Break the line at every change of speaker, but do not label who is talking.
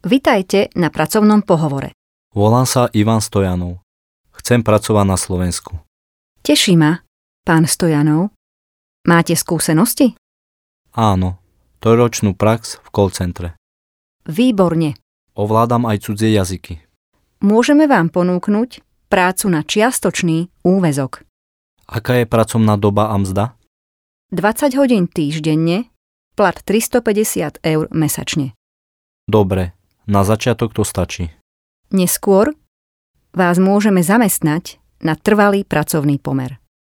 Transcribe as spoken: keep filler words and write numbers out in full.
Vitajte na pracovnom pohovore.
Volám sa Ivan Stojanov. Chcem pracovať na Slovensku.
Teší ma, pán Stojanov. Máte skúsenosti?
Áno, trojročnú prax v call centre.
Výborne.
Ovládam aj cudzie jazyky.
Môžeme vám ponúknuť prácu na čiastočný úväzok.
Aká je pracovná doba a mzda?
dvadsať hodín týždenne, plat tristopäťdesiat eur mesačne.
Dobre, na začiatok to stačí.
Neskôr vás môžeme zamestnať na trvalý pracovný pomer.